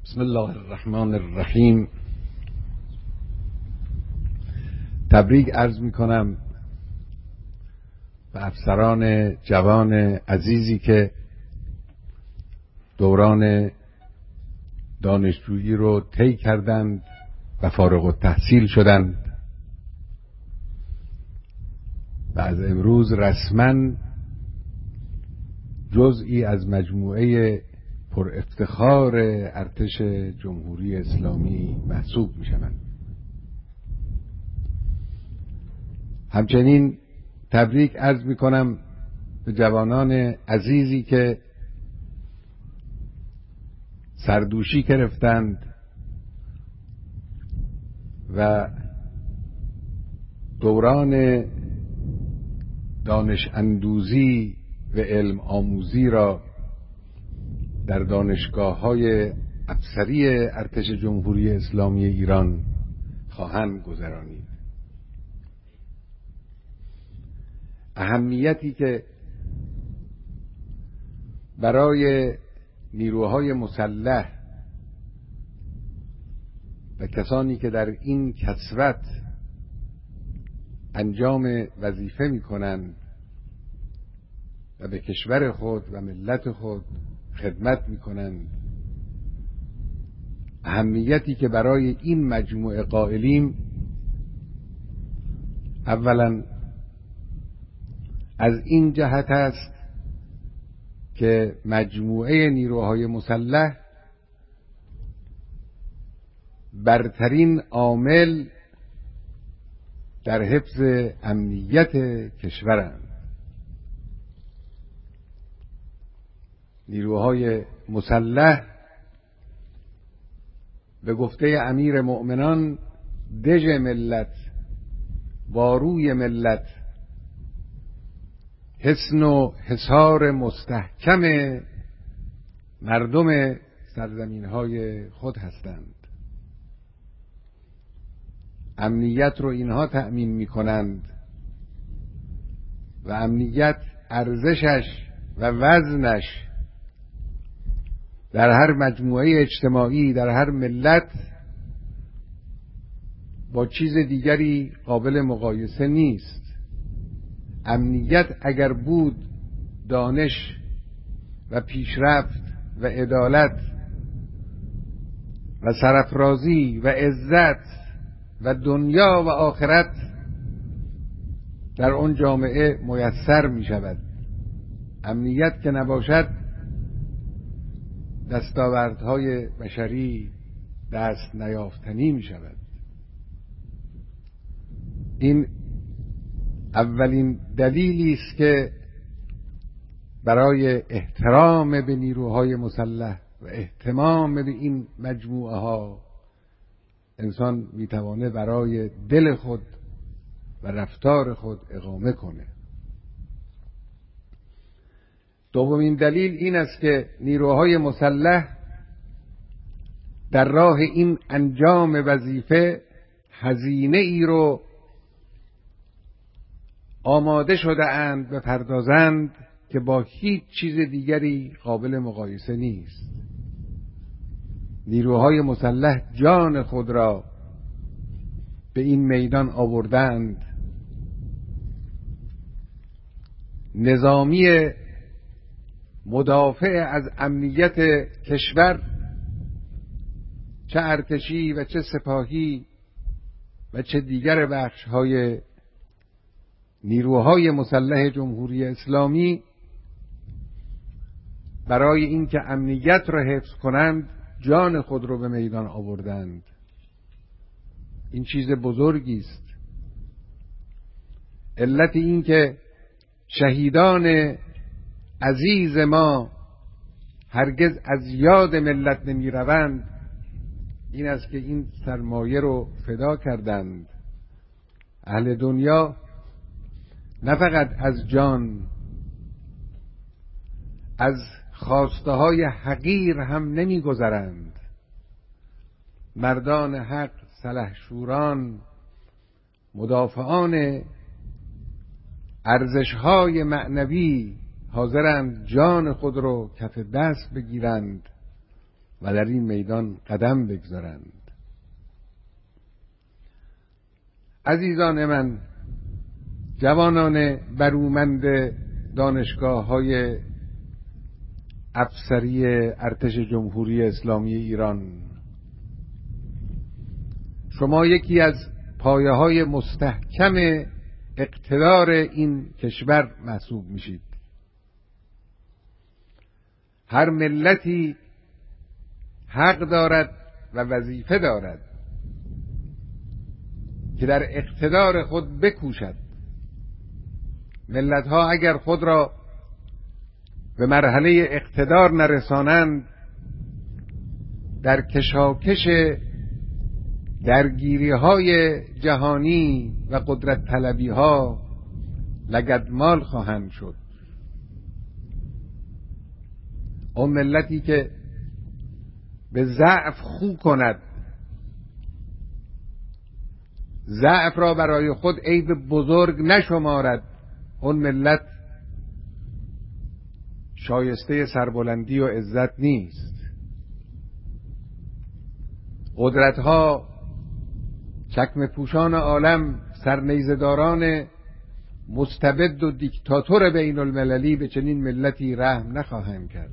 بسم الله الرحمن الرحیم. تبریک عرض می کنم به افسران جوان عزیزی که دوران دانشجویی رو طی کردند و فارغ التحصیل شدند و از امروز رسما جزئی از مجموعه پر افتخار ارتش جمهوری اسلامی محسوب می شوند. همچنین تبریک عرض می کنم به جوانان عزیزی که سردوشی گرفتند و دوران دانش اندوزی و علم آموزی را در دانشگاه‌های افسری ارتش جمهوری اسلامی ایران خواهند گذرانید. اهمیتی که برای نیروهای مسلح و کسانی که در این کسوت انجام وظیفه می‌کنند و به کشور خود و ملت خود خدمت می‌کنند، اهمیتی که برای این مجموعه قائلیم، اولا از این جهت است که مجموعه نیروهای مسلح برترین عامل در حفظ امنیت کشورند. نیروهای مسلح به گفته امیر مؤمنان دژ ملت، باروی ملت، حصن و حصار مستحکم مردم سرزمین‌های خود هستند. امنیت رو اینها تأمین می‌کنند و امنیت ارزشش و وزنش در هر مجموعه اجتماعی، در هر ملت با چیز دیگری قابل مقایسه نیست. امنیت اگر بود، دانش و پیشرفت و عدالت و سرافرازی و عزت و دنیا و آخرت در آن جامعه میسر می شود. امنیت که نباشد، دستاوردهای بشری دست نیافتنی می شود. این اولین دلیلی است که برای احترام به نیروهای مسلح و اهتمام به این مجموعه ها انسان میتوانه برای دل خود و رفتار خود اقامه کنه. دومین دلیل این است که نیروهای مسلح در راه این انجام وظیفه هزینه ای رو آماده شده اند بپردازند که با هیچ چیز دیگری قابل مقایسه نیست. نیروهای مسلح جان خود را به این میدان آوردند. نظامی مدافع از امنیت کشور، چه ارتشی و چه سپاهی و چه دیگر بخش‌های نیروهای مسلح جمهوری اسلامی، برای اینکه امنیت را حفظ کنند جان خود را به میدان آوردند. این چیز بزرگی است. علت این که شهیدان عزیز ما هرگز از یاد ملت نمی روند این است که این سرمایه رو فدا کردند. اهل دنیا نه فقط از جان، از خواسته های حقیر هم نمی گذرند. مردان حق، سلحشوران، مدافعان ارزش‌های معنوی حاضرند جان خود رو کف دست بگیرند و در این میدان قدم بگذارند. عزیزان من، جوانان برومند دانشگاه‌های افسری ارتش جمهوری اسلامی ایران، شما یکی از پایه‌های مستحکم اقتدار این کشور محسوب میشید. هر ملتی حق دارد و وظیفه دارد که در اقتدار خود بکوشد. ملت‌ها اگر خود را به مرحله اقتدار نرسانند، در کشاکش درگیری‌های جهانی و قدرت طلبی‌ها لگدمال خواهند شد. اون ملتی که به ضعف خو کند، ضعف را برای خود عیب بزرگ نشمارد، اون ملت شایسته سربلندی و عزت نیست. قدرت‌ها، چکمه پوشان عالم، سرنیزه‌داران مستبد و دیکتاتور بین المللی به چنین ملتی رحم نخواهند کرد.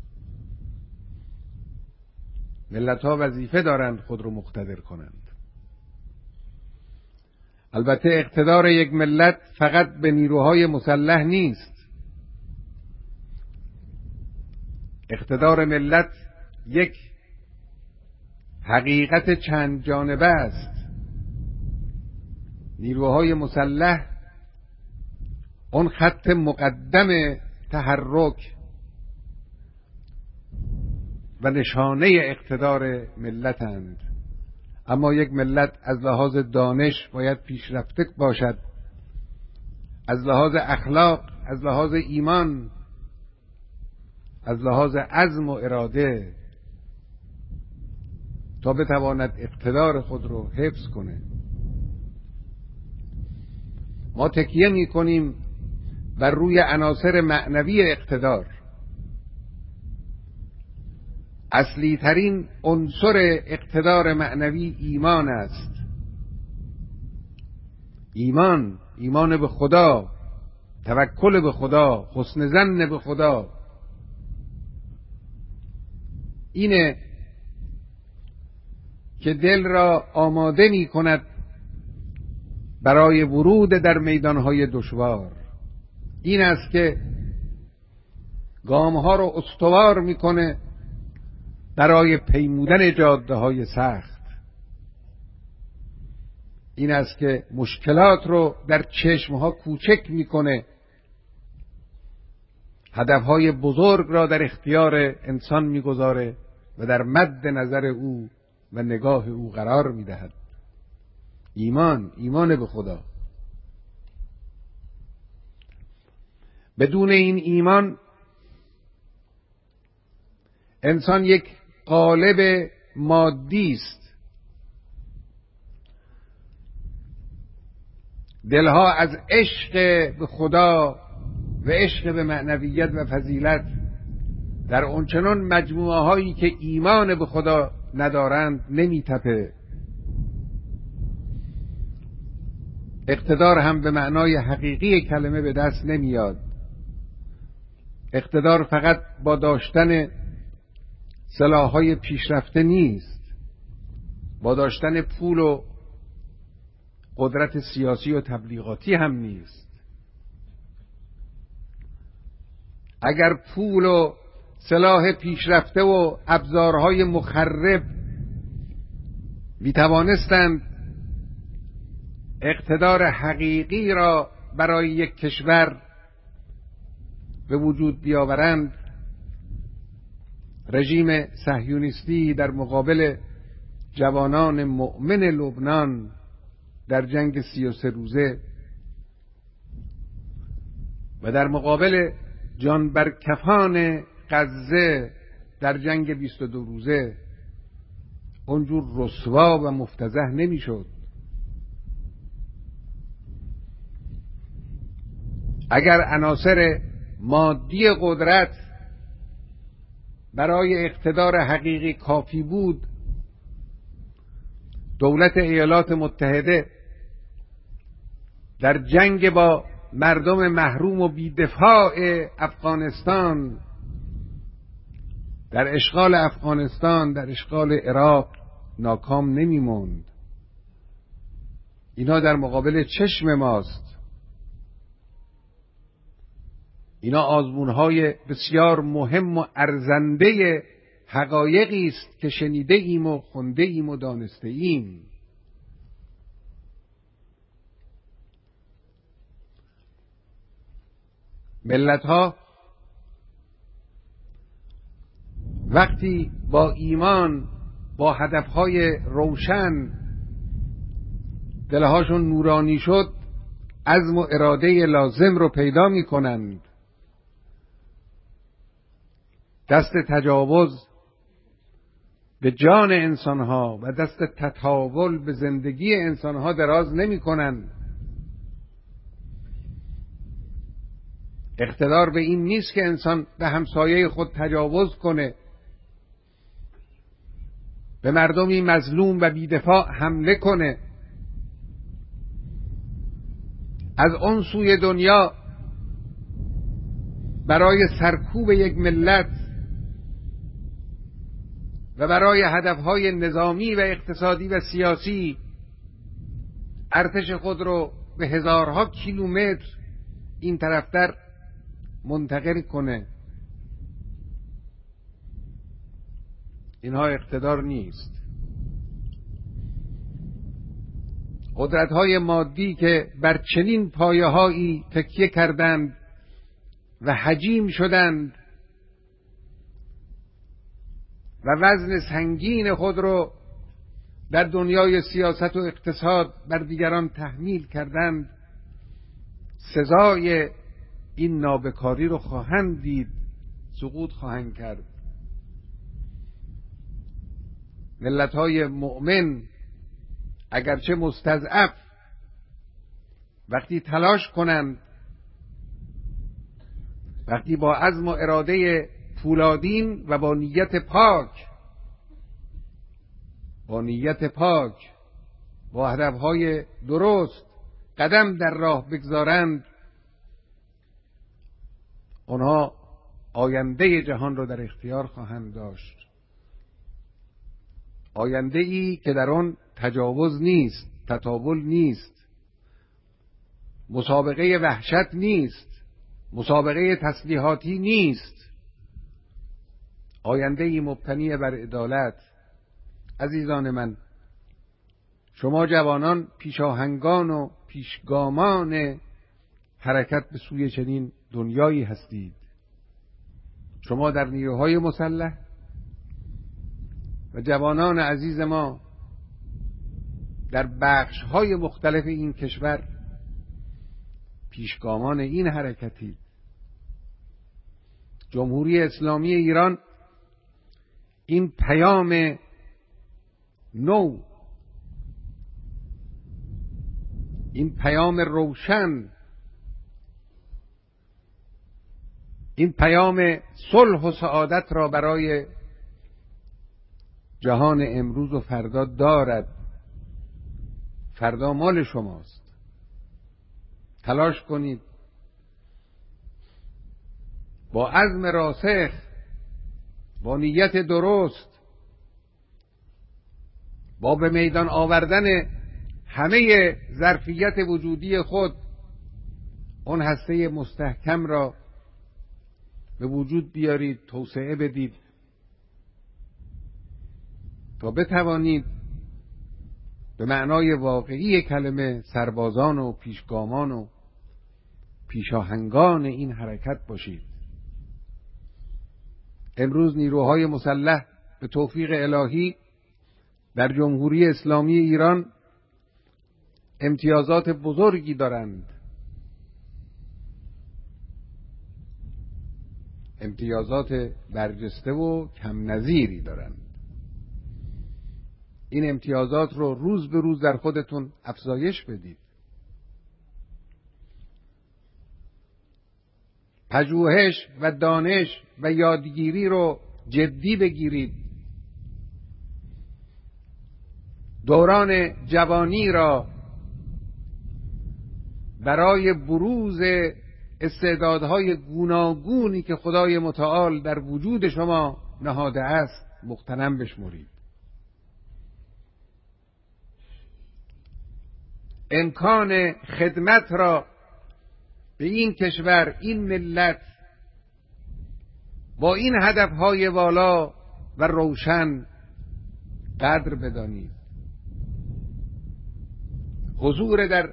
ملت‌ها وظیفه دارند خود رو مقتدر کنند. البته اقتدار یک ملت فقط به نیروهای مسلح نیست. اقتدار ملت یک حقیقت چند جانبه است. نیروهای مسلح اون خط مقدم تحرک و نشانه اقتدار ملتند. اما یک ملت از لحاظ دانش باید پیشرفته باشد، از لحاظ اخلاق، از لحاظ ایمان، از لحاظ عزم و اراده، تا بتواند اقتدار خود رو حفظ کنه. ما تکیه می کنیم بر روی عناصر معنوی اقتدار. اصلی ترین عنصر اقتدار معنوی ایمان است. ایمان به خدا، توکل به خدا، حسن ظن به خدا. اینه که دل را آماده می کند برای ورود در میدانهای دشوار. این است که گامها رو استوار میکنه برای پیمودن جاده‌های سخت. این است که مشکلات رو در چشمها کوچک میکنه، هدفهای بزرگ را در اختیار انسان میگذاره و در مد نظر او و نگاه او قرار میدهد. ایمان به خدا. بدون این ایمان انسان یک قالب مادی است. دلها از عشق به خدا و عشق به معنویت و فضیلت در اونچنان مجموعه هایی که ایمان به خدا ندارند نمیتپه. اقتدار هم به معنای حقیقی کلمه به دست نمیاد. اقتدار فقط با داشتن سلاح‌های پیشرفته نیست، با داشتن پول و قدرت سیاسی و تبلیغاتی هم نیست. اگر پول و سلاح پیشرفته و ابزارهای مخرب میتوانستند اقتدار حقیقی را برای یک کشور به وجود بیاورند، رژیم صهیونیستی در مقابل جوانان مؤمن لبنان در جنگ 33 روزه و در مقابل جانبرکفان غزه در جنگ 22 روزه اونجور رسوا و مفتضح نمیشد. اگر عناصر مادی قدرت برای اقتدار حقیقی کافی بود، دولت ایالات متحده در جنگ با مردم محروم و بی‌دفاع افغانستان، در اشغال افغانستان، در اشغال عراق ناکام نمی‌ماند. اینا در مقابل چشم ماست. اینا آزمون‌های بسیار مهم و ارزنده حقایقی است که شنیده ایم و خونده ایم و دانسته ایم. ملت‌ها وقتی با ایمان، با هدفهای روشن دلهاشون نورانی شد، عزم و اراده لازم رو پیدا می کنند. دست تجاوز به جان انسانها و دست تطاول به زندگی انسانها دراز نمی کنند. اقتدار به این نیست که انسان به همسایه خود تجاوز کنه، به مردمی مظلوم و بی‌دفاع حمله کنه. از اون سوی دنیا برای سرکوب یک ملت و برای هدفهای نظامی و اقتصادی و سیاسی ارتش خود رو به هزارها کیلومتر این طرفتر منتقل کنه. اینها اقتدار نیست. قدرت‌های مادی که بر چنین پایه‌هایی تکیه کردند و حجیم شدند و وزن سنگین خود رو در دنیای سیاست و اقتصاد بر دیگران تحمیل کردند، سزای این نابکاری رو خواهند دید، سقوط خواهند کرد. ملت‌های مؤمن اگرچه مستضعف وقتی تلاش کنند، وقتی با عزم و اراده فولادین و با نیت پاک با هدفهای درست قدم در راه بگذارند، آنها آینده جهان را در اختیار خواهند داشت. آینده ای که در آن تجاوز نیست، تطاول نیست، مسابقه وحشت نیست، مسابقه تسلیحاتی نیست، آینده ای مبتنی بر عدالت. عزیزان من، شما جوانان پیشاهنگان و پیشگامان حرکت به سوی چنین دنیایی هستید. شما در نیروهای مسلح و جوانان عزیز ما در بخش‌های مختلف این کشور پیشگامان این حرکتید. جمهوری اسلامی ایران این پیام نو، این پیام روشن، این پیام صلح و سعادت را برای جهان امروز و فردا دارد. فردا مال شماست. تلاش کنید با عزم راسخ، با نیت درست، با به میدان آوردن همه ظرفیت وجودی خود، اون هسته مستحکم را به وجود بیارید، توسعه بدید تا بتوانید به معنای واقعی کلمه سربازان و پیشگامان و پیشاهنگان این حرکت باشید. امروز نیروهای مسلح به توفیق الهی در جمهوری اسلامی ایران امتیازات بزرگی دارند. امتیازات برجسته و کم نظیری دارند. این امتیازات رو روز به روز در خودتون افزایش بدید. پژوهش و دانش و یادگیری رو جدی بگیرید، دوران جوانی را برای بروز استعدادهای گوناگونی که خدای متعال در وجود شما نهاده است مغتنم بشمرید. امکان خدمت را به این کشور، این ملت، با این هدفهای والا و روشن قدر بدانید. حضور در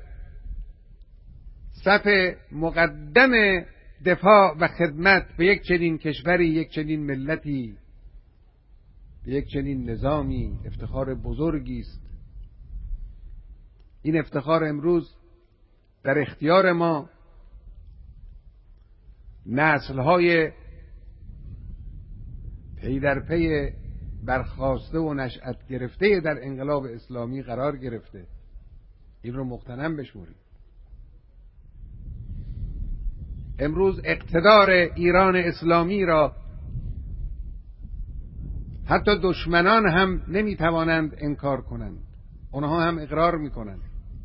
صف مقدم دفاع و خدمت به یک چنین کشوری، یک چنین ملتی، به یک چنین نظامی افتخار بزرگی است. این افتخار امروز در اختیار ما، نسل‌های پی در پی برخاسته و نشأت گرفته در انقلاب اسلامی قرار گرفته. این رو مغتنم بشمرید. امروز اقتدار ایران اسلامی را حتی دشمنان هم نمیتوانند انکار کنند، اونها هم اقرار میکنند.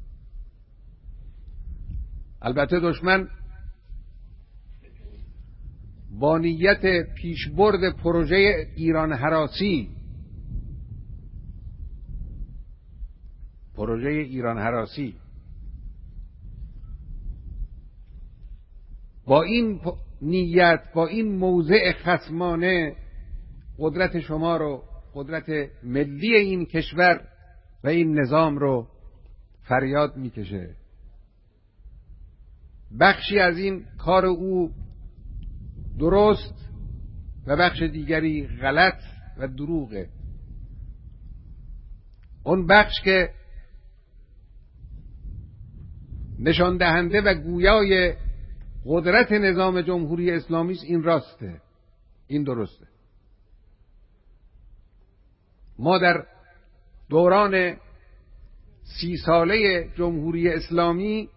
البته دشمن با نیت پیشبرد پروژه ایران هراسی، با این نیت، با این موضع خصمانه قدرت شما رو، قدرت ملی این کشور و این نظام رو فریاد میکشه. بخشی از این کار او درست و بخش دیگری غلط و دروغه. اون بخش که نشان دهنده و گویای قدرت نظام جمهوری اسلامی است، این راسته، این درسته. ما در دوران 30 ساله جمهوری اسلامی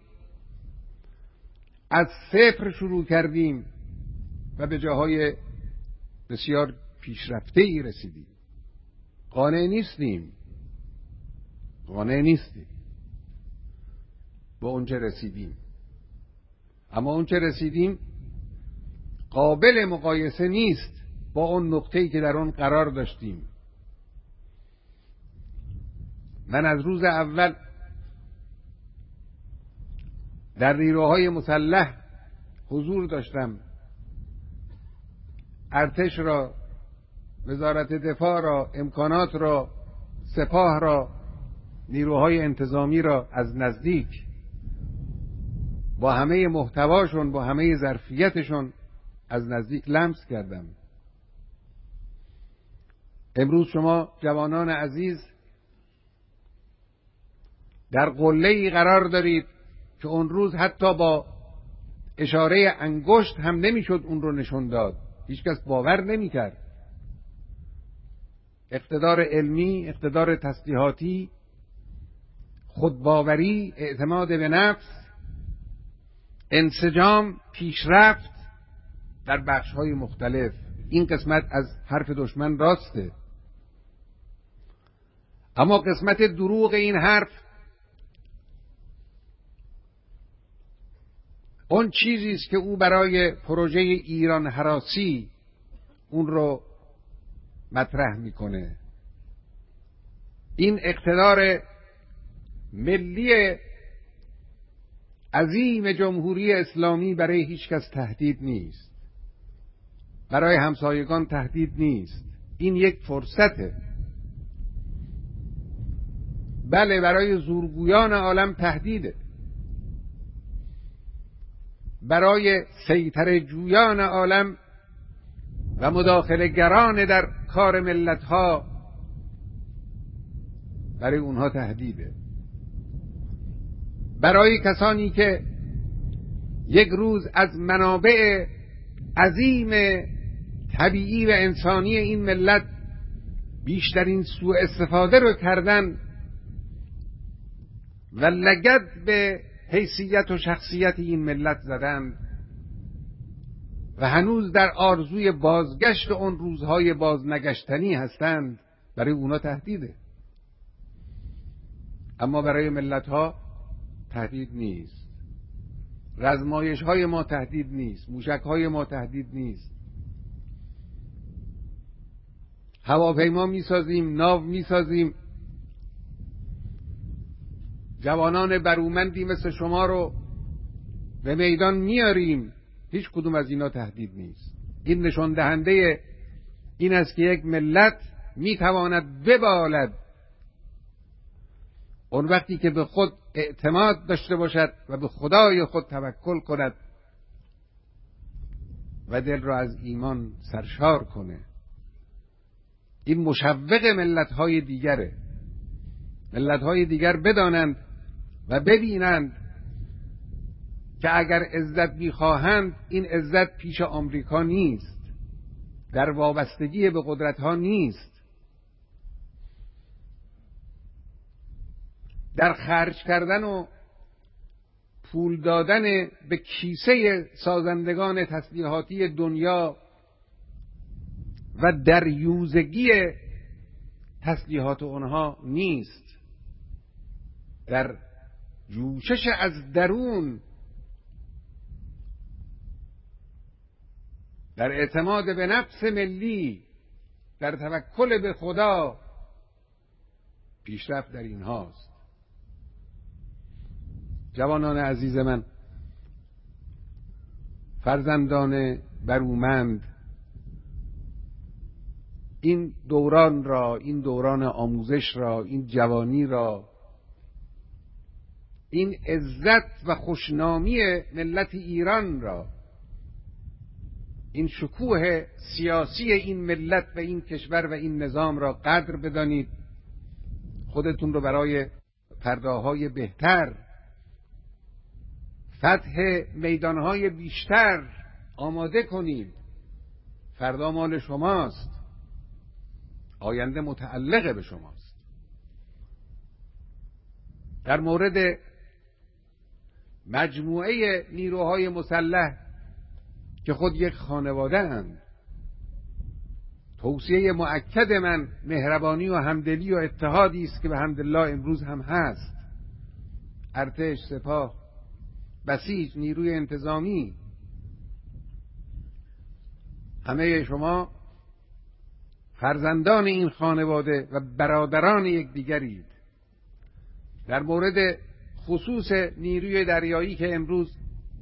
از صفر شروع کردیم و به جاهای بسیار پیشرفته‌ای رسیدیم. قانع نیستیم به اونچه رسیدیم، اما اونچه رسیدیم قابل مقایسه نیست با اون نقطه‌ای که در اون قرار داشتیم. من از روز اول در نیروهای مسلح حضور داشتم. ارتش را، وزارت دفاع را، امکانات را، سپاه را، نیروهای انتظامی را از نزدیک با همه محتواشون، با همه ظرفیتشون از نزدیک لمس کردم. امروز شما جوانان عزیز در قله‌ای قرار دارید که اون روز حتی با اشاره انگشت هم نمیشد اون رو نشون داد. هیچکس باور نمیکرد. اقتدار علمی، اقتدار تسلیحاتی، خودباوری، اعتماد به نفس، انسجام، پیشرفت در بخش‌های مختلف. این قسمت از حرف دشمن راسته، اما قسمت دروغ این حرف، اون چیزی است که او برای پروژه ایران هراسی اون رو مطرح میکنه. این اقتدار ملی عظیم جمهوری اسلامی برای هیچ کس تهدید نیست، برای همسایگان تهدید نیست. این یک فرصته. بله، برای زورگویان عالم تهدیده، برای سیطره جویان عالم و مداخله گران در کار ملت‌ها، برای اونها تهدیده. برای کسانی که یک روز از منابع عظیم طبیعی و انسانی این ملت بیشترین سوء استفاده رو کردن و لگد به حیثیت و شخصیت این ملت زدند، و هنوز در آرزوی بازگشت اون روزهای بازنگشتنی هستند، برای اونا تهدیده. اما برای ملت‌ها تهدید نیست. رزمایش‌های ما تهدید نیست، موشک‌های ما تهدید نیست. هواپیما می‌سازیم، ناو می‌سازیم، جوانان برومندی مثل شما رو به میدان میاریم، هیچ کدوم از اینا تهدید نیست. این نشان دهنده این است که یک ملت میتواند ببالد اون وقتی که به خود اعتماد داشته باشد و به خدای خود توکل کند و دل را از ایمان سرشار کنه. این مشوق ملت‌های دیگره. ملت‌های دیگر بدانند و ببینند که اگر عزت می‌خواهند، این عزت پیش آمریکا نیست، در وابستگی به قدرت‌ها نیست، در خرج کردن و پول دادن به کیسه سازندگان تسلیحاتی دنیا و در یوزگی تسلیحات اونها نیست، در جوشش از درون، در اعتماد به نفس ملی، در توکل به خدا، پیشرفت در این هاست. جوانان عزیز من، فرزندان برومند، این دوران را، این دوران آموزش را، این جوانی را، این عزت و خوشنامی ملت ایران را، این شکوه سیاسی این ملت و این کشور و این نظام را قدر بدانید. خودتون رو برای فرداهای بهتر، فتح میدانهای بیشتر آماده کنید. فردا مال شماست، آینده متعلق به شماست. در مورد مجموعه نیروهای مسلح که خود یک خانواده اند، توصیه مؤکد من مهربانی و همدلی و اتحادی است که به حمدالله امروز هم هست. ارتش، سپاه، بسیج، نیروی انتظامی، همه شما فرزندان این خانواده و برادران یکدیگرید. در مورد خصوص نیروی دریایی که امروز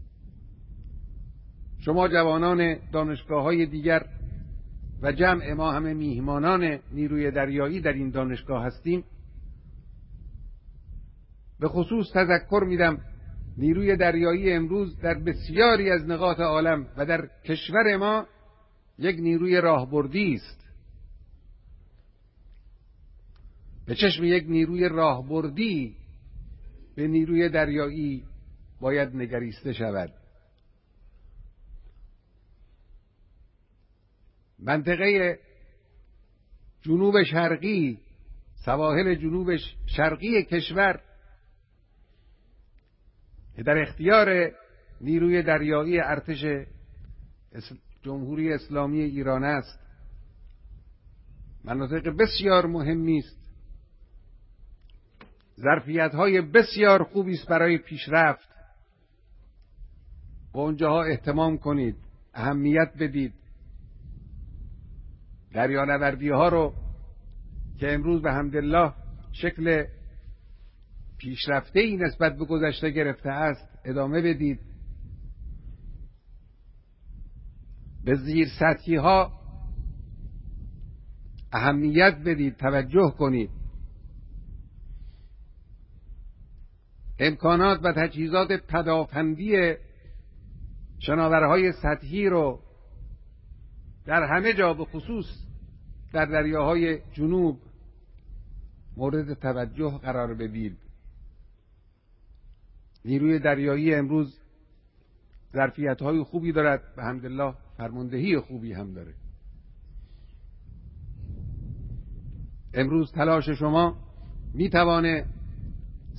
شما جوانان دانشگاه‌های دیگر و جمع ما همه میهمانان نیروی دریایی در این دانشگاه هستیم، به خصوص تذکر میدم نیروی دریایی امروز در بسیاری از نقاط عالم و در کشور ما یک نیروی راهبردی است. به چشم یک نیروی راهبردی به نیروی دریایی باید نگریسته شود. منطقه جنوب شرقی، سواحل جنوب شرقی کشور که در اختیار نیروی دریایی ارتش جمهوری اسلامی ایران است، مناطق بسیار مهمی است، ظرفیت‌های بسیار خوبی است برای پیشرفت. به اونجاها اهتمام کنید، اهمیت بدید. دریانوردی‌ها رو که امروز به حمدالله شکل پیشرفته‌ای نسبت به گذشته گرفته است ادامه بدید. به زیر سطحی‌ها اهمیت بدید، توجه کنید. امکانات و تجهیزات پدافندی شناورهای سطحی رو در همه جا، به خصوص در دریاهای جنوب، مورد توجه قرار بدید. نیروی دریایی امروز ظرفیت‌های خوبی دارد، به حمدالله فرماندهی خوبی هم داره. امروز تلاش شما میتوانه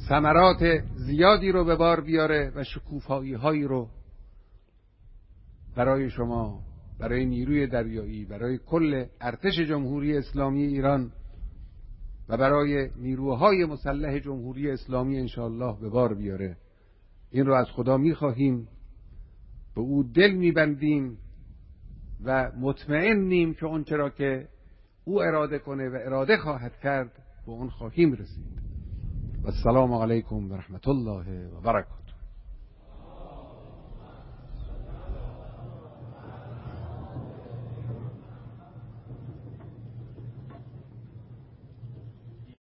ثمرات زیادی رو به بار بیاره و شکوفایی‌هایی رو برای شما، برای نیروی دریایی، برای کل ارتش جمهوری اسلامی ایران و برای نیروهای مسلح جمهوری اسلامی انشاءالله به بار بیاره. این رو از خدا میخواهیم، به او دل میبندیم و مطمئنیم که اون چرا که او اراده کنه و اراده خواهد کرد به اون خواهیم رسید. و السلام علیکم و رحمت الله و برکاته.